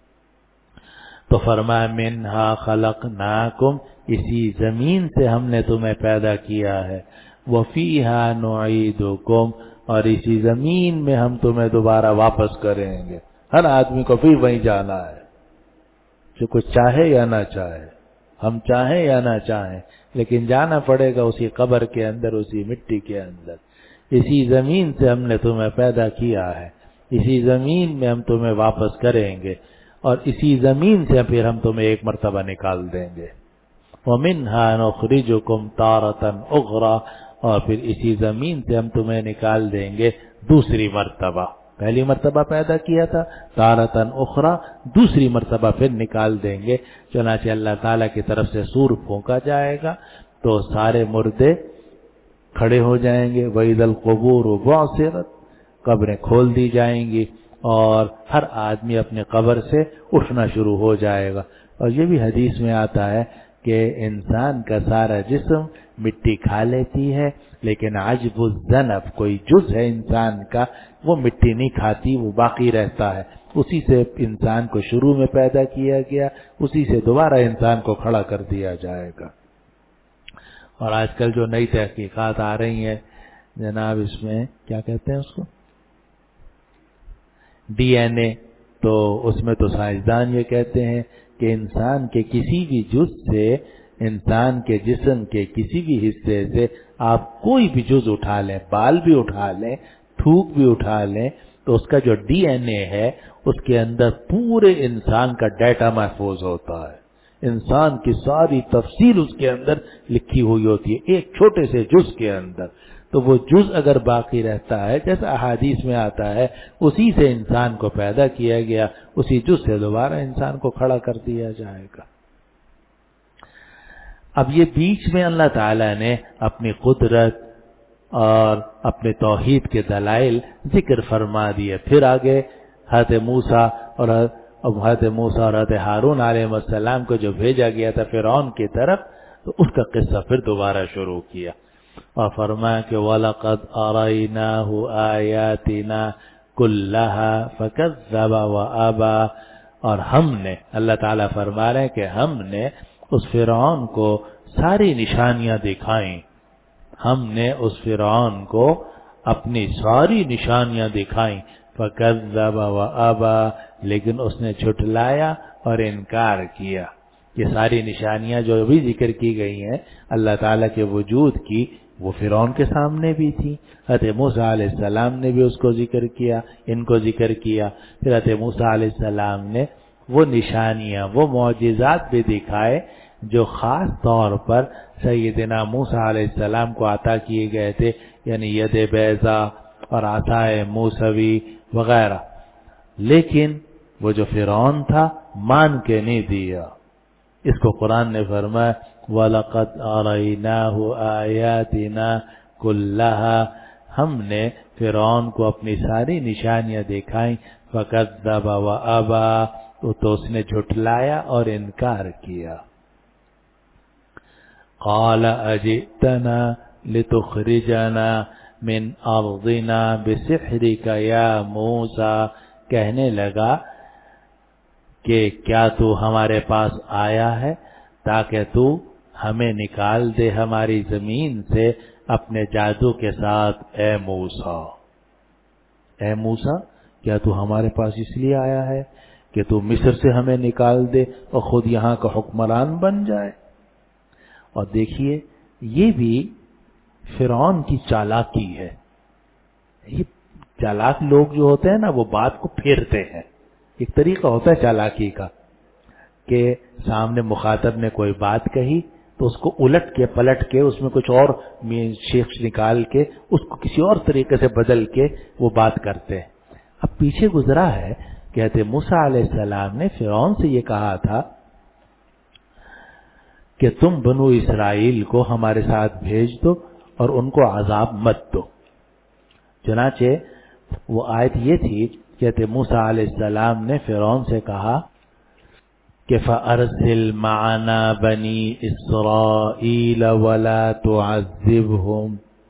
تو فرمایا منہا خلقناکم، اسی زمین سے ہم نے تمہیں پیدا کیا ہے، وفیہا نعیدکم، اور اسی زمین میں ہم تمہیں دوبارہ واپس کریں گے. ہر آدمی کو پھر وہیں جانا ہے، جو کچھ چاہے یا نہ چاہے، ہم چاہیں یا نہ چاہیں، لیکن جانا پڑے گا اسی قبر کے اندر، اسی مٹی کے اندر. اسی زمین سے ہم نے تمہیں پیدا کیا ہے، اسی زمین میں ہم تمہیں واپس کریں گے، اور اسی زمین سے پھر ہم تمہیں ایک مرتبہ نکال دیں گے. وَمِنْهَا نُخْرِجُكُمْ تَارَةً أُخْرَىٰ، اور پھر اسی زمین سے ہم تمہیں نکال دیں گے دوسری مرتبہ. پہلی مرتبہ پیدا کیا تھا، تارتن اخرى، دوسری مرتبہ پھر نکال دیں گے. چنانچہ اللہ تعالیٰ کی طرف سے سور پھونکا جائے گا تو سارے مردے کھڑے ہو جائیں گے. وَإِذَا الْقُبُورُ بُعْثِرَتْ، قبریں کھول دی جائیں گی اور ہر آدمی اپنے قبر سے اٹھنا شروع ہو جائے گا. اور یہ بھی حدیث میں آتا ہے کہ انسان کا سارا جسم مٹی کھا لیتی ہے، لیکن عجب الذنب، کوئی جز ہے انسان کا وہ مٹی نہیں کھاتی، وہ باقی رہتا ہے. اسی سے انسان کو شروع میں پیدا کیا گیا، اسی سے دوبارہ انسان کو کھڑا کر دیا جائے گا. اور آج کل جو نئی تحقیقات آ رہی ہیں جناب، اس میں کیا کہتے ہیں اس کو، ڈی این اے، تو اس میں تو سائنسدان یہ کہتے ہیں کہ انسان کے کسی بھی جز سے، انسان کے جسم کے کسی بھی حصے سے آپ کوئی بھی جز اٹھا لیں، بال بھی اٹھا لیں، تھوک بھی اٹھا لیں، تو اس کا جو ڈی این اے ہے اس کے اندر پورے انسان کا ڈیٹا محفوظ ہوتا ہے. انسان کی ساری تفصیل اس کے اندر لکھی ہوئی ہوتی ہے، ایک چھوٹے سے جز کے اندر. تو وہ جز اگر باقی رہتا ہے، جیسا احادیث میں آتا ہے، اسی سے انسان کو پیدا کیا گیا، اسی جز سے دوبارہ انسان کو کھڑا کر دیا جائے گا۔ اب یہ بیچ میں اللہ تعالیٰ نے اپنی قدرت اور اپنے توحید کے دلائل ذکر فرما دیے۔ پھر آگے حضرت موسیٰ اور حضرت موسیٰ اور حضرت ہارون علیہ السلام کو جو بھیجا گیا تھا فرعون کی طرف، تو اس کا قصہ پھر دوبارہ شروع کیا اور فرمایا کہ وَلَقَدْ أَرَيْنَاهُ آيَاتِنَا كُلَّهَا فَكَذَّبَ وَأَبَى، اور ہم نے، اللہ تعالیٰ فرما رہے ہیں کہ ہم نے اس فرعون کو ساری نشانیاں دکھائیں، ہم نے اس فرعون کو اپنی ساری نشانیاں دکھائیں، فَكَذَّبَ وَأَبَى، لیکن اس نے جھٹلایا اور انکار کیا۔ یہ ساری نشانیاں جو بھی ذکر کی گئی ہیں اللہ تعالیٰ کے وجود کی، وہ فرعون کے سامنے بھی تھی۔ حضرت موسیٰ علیہ السلام نے بھی اس کو ذکر کیا، ان کو ذکر کیا۔ پھر حضرت موسیٰ علیہ السلام نے وہ نشانیاں، وہ معجزات بھی دکھائے جو خاص طور پر سیدنا موسیٰ علیہ السلام کو عطا کیے گئے تھے، یعنی ید بیضا اور عصائے موسوی وغیرہ۔ لیکن وہ جو فرعون تھا مان کے نہیں دیا۔ اس کو قرآن نے فرمایا وَلَقَدْ أَرَيْنَاهُ آيَاتِنَا كُلَّهَا، ہم نے فرعون کو اپنی ساری نشانیاں دکھائیں، فَكَذَّبَ وَأَبَى، تو اس نے جھٹلایا اور انکار کیا۔ قَالَ أَجِئْتَنَا لِتُخْرِجَنَا مِنْ أَرْضِنَا بِسِحْرِكَ يَا مُوسَى، کہنے لگا کہ کیا تو ہمارے پاس آیا ہے تاکہ تو ہمیں نکال دے ہماری زمین سے اپنے جادو کے ساتھ، اے موسیٰ، اے موسیٰ کیا تو ہمارے پاس اس لیے آیا ہے کہ تو مصر سے ہمیں نکال دے اور خود یہاں کا حکمران بن جائے؟ اور دیکھیے یہ بھی فرعون کی چالاکی ہے۔ یہ چالاک لوگ جو ہوتے ہیں نا وہ بات کو پھیرتے ہیں۔ ایک طریقہ ہوتا ہے چالاکی کا کہ سامنے مخاطب نے کوئی بات کہی تو اس کو الٹ کے پلٹ کے اس میں کچھ اور شیخ نکال کے اس کو کسی اور طریقے سے بدل کے وہ بات کرتے ہیں۔ اب پیچھے گزرا ہے کہتے موسیٰ علیہ السلام نے فرعون سے یہ کہا تھا کہ تم بنو اسرائیل کو ہمارے ساتھ بھیج دو اور ان کو عذاب مت دو۔ چنانچہ وہ آیت یہ تھی، کہتے موسیٰ علیہ السلام نے فرعون سے کہا کہ فَأَرْسِلْ مَعَنَا بَنِي إِسْرَائِيلَ وَلَا تُعَذِّبْهُمْ،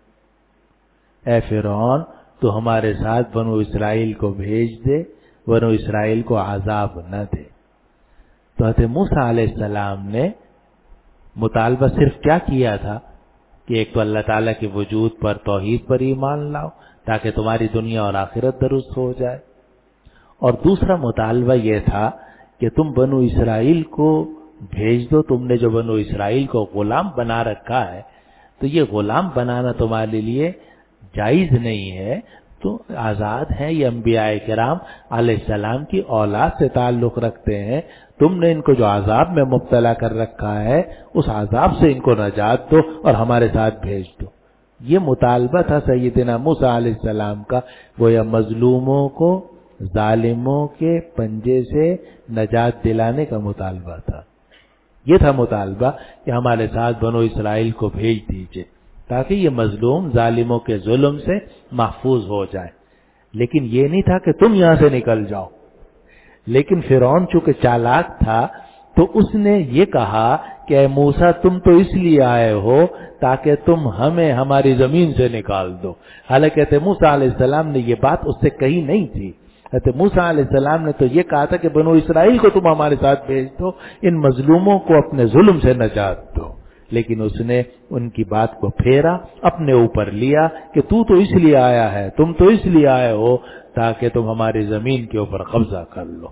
اے فرعون تو ہمارے ساتھ بنو اسرائیل کو بھیج دے، بنو اسرائیل کو عذاب نہ دے۔ تو حضرت موسیٰ علیہ السلام نے مطالبہ صرف کیا کیا تھا کہ ایک تو اللہ تعالیٰ کے وجود پر، توحید پر ایمان لاؤ تاکہ تمہاری دنیا اور آخرت درست ہو جائے، اور دوسرا مطالبہ یہ تھا کہ تم بنو اسرائیل کو بھیج دو، تم نے جو بنو اسرائیل کو غلام بنا رکھا ہے تو یہ غلام بنانا تمہارے لیے جائز نہیں ہے، تو آزاد ہیں، یہ انبیاء کرام علیہ السلام کی اولاد سے تعلق رکھتے ہیں، تم نے ان کو جو عذاب میں مبتلا کر رکھا ہے اس عذاب سے ان کو نجات دو اور ہمارے ساتھ بھیج دو۔ یہ مطالبہ تھا سیدنا موسیٰ علیہ السلام کا، گویا مظلوموں کو ظالموں کے پنجے سے نجات دلانے کا مطالبہ تھا۔ یہ تھا مطالبہ کہ ہمارے ساتھ بنو اسرائیل کو بھیج دیجئے تاکہ یہ مظلوم ظالموں کے ظلم سے محفوظ ہو جائے، لیکن یہ نہیں تھا کہ تم یہاں سے نکل جاؤ۔ لیکن فرعون چونکہ چالاک تھا تو اس نے یہ کہا کہ اے موسیٰ تم تو اس لیے آئے ہو تاکہ تم ہمیں ہماری زمین سے نکال دو، حالانکہ حضرت موسیٰ علیہ السلام نے یہ بات اس سے کہی نہیں تھی۔ حضرت موسیٰ علیہ السلام نے تو یہ کہا تھا کہ بنو اسرائیل کو تم ہمارے ساتھ بھیج دو، ان مظلوموں کو اپنے ظلم سے نجات دو، لیکن اس نے ان کی بات کو پھیرا، اپنے اوپر لیا کہ تو تو اس لیے آیا ہے، تم تو اس لیے آئے ہو تاکہ تم ہماری زمین کے اوپر قبضہ کر لو۔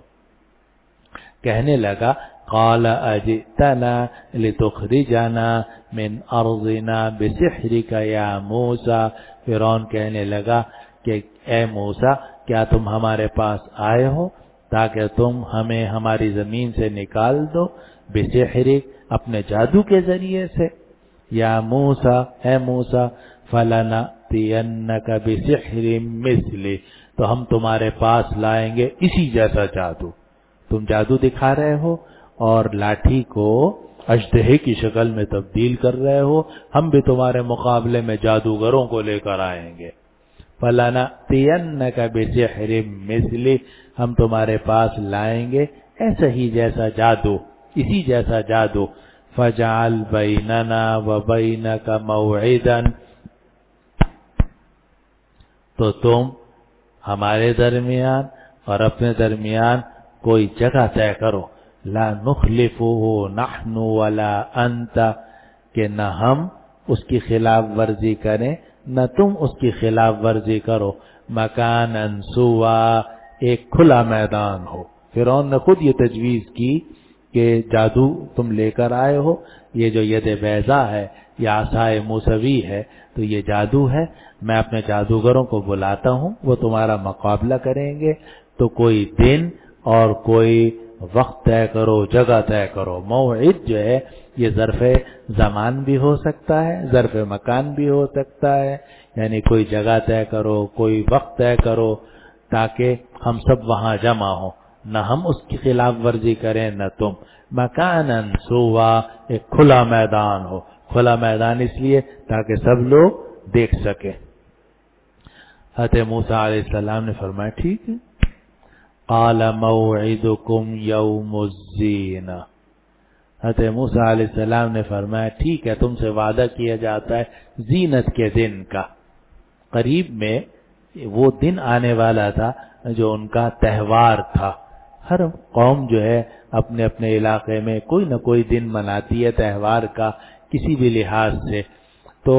کہنے لگا قال اجئتنا لتخرجنا من ارضنا بسحرك یا موسیٰ، فرعون کہنے لگا کہ اے موسیٰ کیا تم ہمارے پاس آئے ہو تاکہ تم ہمیں ہماری زمین سے نکال دو، بسحرک اپنے جادو کے ذریعے سے، یا موسیٰ اے موسیٰ فَلَنَأْتِيَنَّكَ بِسِحْرٍ مِثْلِهِ، تو ہم تمہارے پاس لائیں گے اسی جیسا جادو. تم جادو دکھا رہے ہو اور لاٹھی کو اژدہے کی شکل میں تبدیل کر رہے ہو، ہم بھی تمہارے مقابلے میں جادوگروں کو لے کر آئیں گے. فَلَنَأْتِيَنَّكَ بِسِحْرٍ مِثْلِهِ، ہم تمہارے پاس لائیں گے ایسا ہی جیسا جادو، اسی جیسا جادو. فَاجْعَلْ بَيْنَنَا وَبَيْنَكَ مَوْعِدًا، تو تم ہمارے درمیان اور اپنے درمیان کوئی جگہ طے کرو. لا نخلفه نحن ولا انت، کہ نہ ہم اس کی خلاف ورزی کریں نہ تم اس کی خلاف ورزی کرو. مکانا سوا، ایک کھلا میدان ہو. فرعون نے خود یہ تجویز کی کہ جادو تم لے کر آئے ہو، یہ جو ید بیضا ہے یا عصائے موسوی ہے تو یہ جادو ہے. میں اپنے جادوگروں کو بلاتا ہوں، وہ تمہارا مقابلہ کریں گے. تو کوئی دن اور کوئی وقت طے کرو، جگہ طے کرو. موعد جو ہے یہ ظرف زمان بھی ہو سکتا ہے، ظرف مکان بھی ہو سکتا ہے. یعنی کوئی جگہ طے کرو، کوئی وقت طے کرو تاکہ ہم سب وہاں جمع ہوں، نہ ہم اس کی خلاف ورزی کریں نہ تم. مکانا سوا، ایک کھلا میدان ہو. کھلا میدان اس لیے تاکہ سب لوگ دیکھ سکیں. حضرت موسیٰ علیہ السلام نے فرمایا ٹھیک ہے. قال موعدکم یوم الزینہ، حضرت موسیٰ علیہ السلام نے فرمایا ٹھیک ہے، تم سے وعدہ کیا جاتا ہے زینت کے دن کا. قریب میں وہ دن آنے والا تھا جو ان کا تہوار تھا. ہر قوم جو ہے اپنے اپنے علاقے میں کوئی نہ کوئی دن مناتی ہے تہوار کا کسی بھی لحاظ سے. تو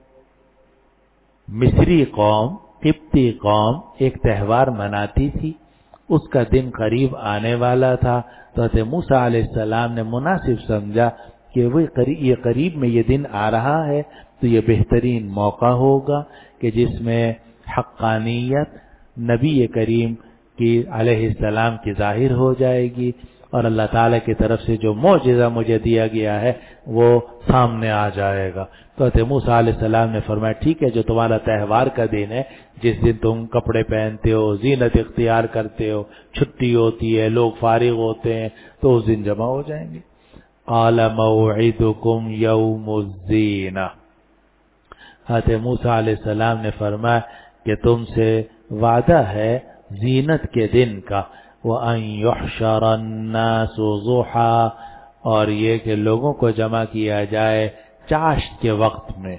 مصری قوم، قبطی قوم ایک تہوار مناتی تھی، اس کا دن قریب آنے والا تھا. تو حضرت موسیٰ علیہ السلام نے مناسب سمجھا کہ وہ یہ قریب میں یہ دن آ رہا ہے تو یہ بہترین موقع ہوگا کہ جس میں حقانیت نبی کریم کی علیہ السلام کی ظاہر ہو جائے گی اور اللہ تعالیٰ کی طرف سے جو معجزہ مجھے دیا گیا ہے وہ سامنے آ جائے گا. تو حضرت موسیٰ علیہ السلام نے فرمایا ٹھیک ہے، جو تمہارا تہوار کا دن ہے، جس دن تم کپڑے پہنتے ہو، زینت اختیار کرتے ہو، چھٹی ہوتی ہے، لوگ فارغ ہوتے ہیں، تو اس دن جمع ہو جائیں گے. قال موعدکم یوم الزینہ، حضرت موسیٰ علیہ السلام نے فرمایا کہ تم سے وعدہ ہے زینت کے دن کا. وَأَن يُحْشَرَ النَّاسُ ضُحًى، اور یہ کہ لوگوں کو جمع کیا جائے چاشت کے وقت میں.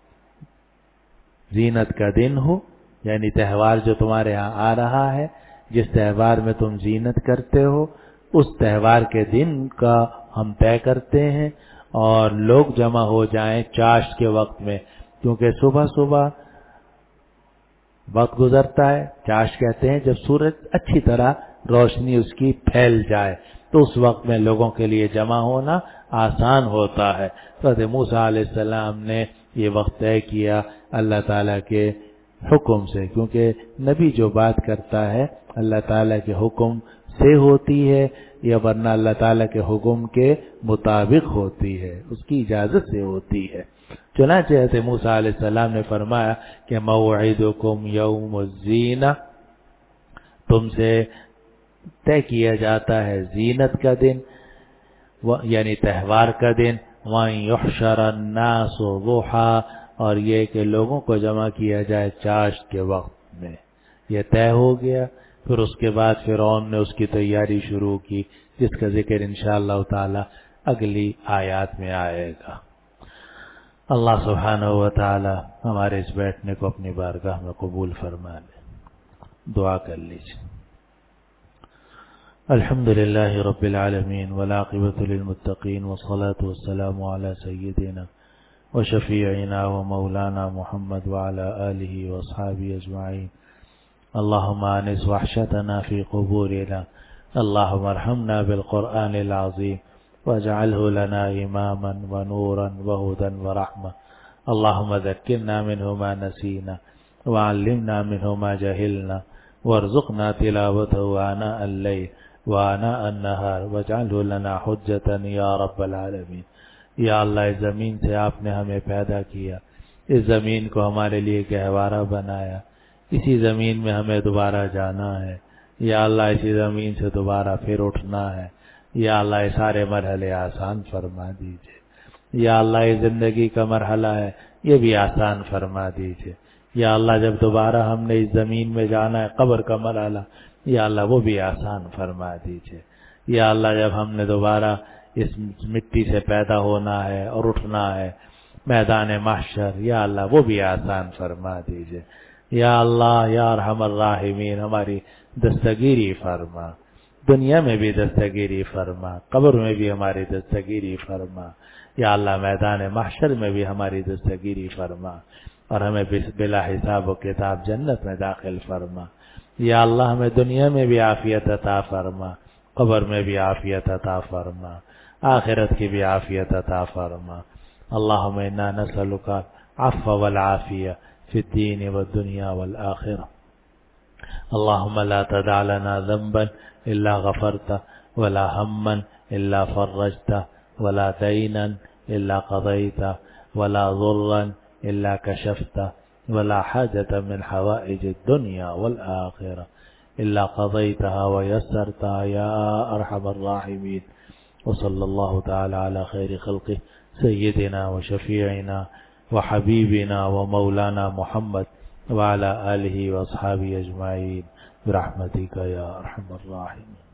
زینت کا دن ہو یعنی تہوار جو تمہارے ہاں آ رہا ہے، جس تہوار میں تم زینت کرتے ہو، اس تہوار کے دن کا ہم طے کرتے ہیں اور لوگ جمع ہو جائیں چاشت کے وقت میں. کیونکہ صبح صبح وقت گزرتا ہے، چاشت کہتے ہیں جب سورج اچھی طرح روشنی اس کی پھیل جائے، تو اس وقت میں لوگوں کے لیے جمع ہونا آسان ہوتا ہے. تو حضرت موسیٰ علیہ السلام نے یہ وقت طے کیا اللہ تعالیٰ کے حکم سے، کیونکہ نبی جو بات کرتا ہے اللہ تعالیٰ کے حکم سے ہوتی ہے یا ورنہ اللہ تعالیٰ کے حکم کے مطابق ہوتی ہے، اس کی اجازت سے ہوتی ہے. چنانچہ حضرت موسیٰ علیہ السلام نے فرمایا کہ موعدکم یوم الزینہ، تم سے طے کیا جاتا ہے زینت کا دن یعنی تہوار کا دن. وَأَن يُحْشَرَ النَّاسُ ضُحًى، اور یہ کہ لوگوں کو جمع کیا جائے چاشت کے وقت میں. یہ طے ہو گیا. پھر اس کے بعد فرعون نے اس کی تیاری شروع کی، جس کا ذکر انشاءاللہ تعالی اگلی آیات میں آئے گا. اللہ سبحانہ و تعالی ہمارے اس بیٹھنے کو اپنی بارگاہ میں قبول فرما لے. دعا کر لیجیے. الحمد للہ رب العالمین والعاقبۃ للمتقین والصلاة والسلام علی سیدنا وشفیعنا ومولانا محمد وعلى آلہ واصحابہ اجمعین. اللہم آنس وحشتنا فی قبورنا، اللہم ارحمنا بالقرآن العظیم واجعلہ لنا اماما ونورا وہدا ورحمہ. اللہم ذکرنا منہ ما نسینا وعلمنا منہ ما جہلنا وارزقنا تلاوتہ آناء اللیل وآناء النہار واجعلہ لنا حجتا یا رب العالمین. یا اللہ، اس زمین سے آپ نے ہمیں پیدا کیا، اس زمین کو ہمارے لیے گہوارہ بنایا، اسی زمین میں ہمیں دوبارہ جانا ہے، یا اللہ اسی زمین سے دوبارہ پھر اٹھنا ہے، یا اللہ یہ سارے مرحلے آسان فرما دیجئے، یا اللہ یہ زندگی کا مرحلہ ہے یہ بھی آسان فرما دیجئے، یا اللہ جب دوبارہ ہم نے اس زمین میں جانا ہے قبر کا مرحلہ، یا اللہ وہ بھی آسان فرما دیجئے، یا اللہ جب ہم نے دوبارہ اس مٹی سے پیدا ہونا ہے اور اٹھنا ہے میدان محشر، یا اللہ وہ بھی آسان فرما دیجئے، یا اللہ یا ارحم الراحمین ہماری دستگیری فرما، دنیا میں بھی دستگیری فرما، قبر میں بھی ہماری دستگیری فرما، یا اللہ میدان محشر میں بھی ہماری دستگیری فرما، اور ہمیں بلا حساب و کتاب جنت میں داخل فرما، یا اللہ ہمیں دنیا میں بھی عافیت عطا فرما، قبر میں بھی عافیت عطا فرما، آخرت کی بھی عافیت عطا فرما۔ اللہم انا نسألک عفو والعافیہ فی الدین والدنیا والآخرہ۔ اللہم لا تدع لنا ذنبا الا غفرته ولا ہما الا فرجته ولا دینا الا قضیته ولا ضرا الا کشفته ولا حاجة من حوائج الدنيا والآخرة الا قضيتها ويسرتها يا ارحم الراحمين۔ وصلى الله تعالى على خير خلقه سيدنا وشفيعنا وحبيبنا ومولانا محمد وعلى آله وأصحابه أجمعين برحمتك يا أرحم الراحمين۔